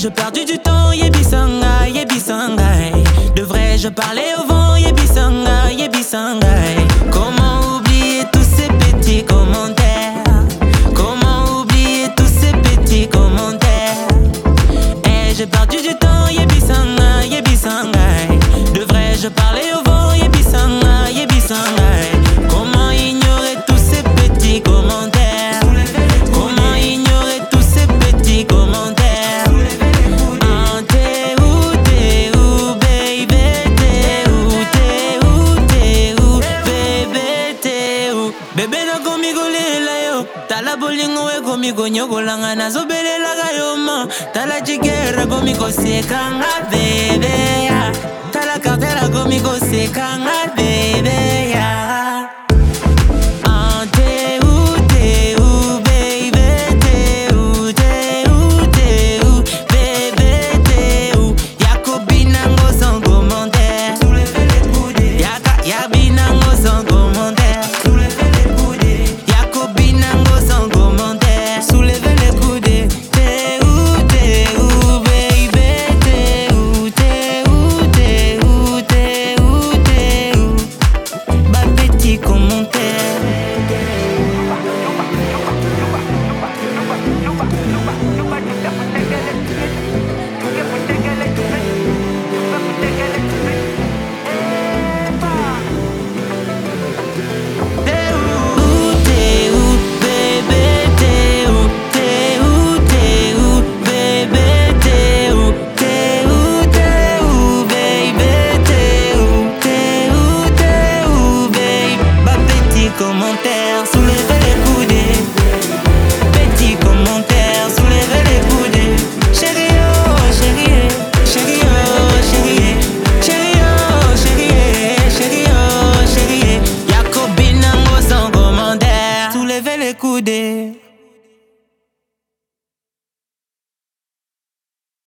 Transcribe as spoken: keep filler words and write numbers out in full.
Ai-je perdu du temps, yebisanga, yebisanga? Devrais-je parler au vent, yebisanga, yebisanga? Comment oublier tous ces petits commentaires? Comment oublier tous ces petits commentaires? Ai-je perdu du temps, yebisanga, yebisanga? Devrais-je parler au vent, yebisanga, yebisanga? Comment ignorer tous ces petits commentaires? Comment ignorer tous ces petits commentaires? Ah, t'es où, t'es où, baby? T'es où, t'es où, t'es où, baby? T'es où? Bébé na komigo lela yo, tala bolingo we komigo nyogolanga nazo belela yo ma, tala jigera komigo sekanga bébé ya, tala cartera komigo sekanga bébé ya. Commentaires, soulevez les coudées. Petits commentaires, soulevez les coudées. Chérie, oh, chérie, chérie, oh, chérie, chérie, oh, chérie, chérie, oh, chérie. Y'a Kobinango sans commentaire, soulevez les coudées.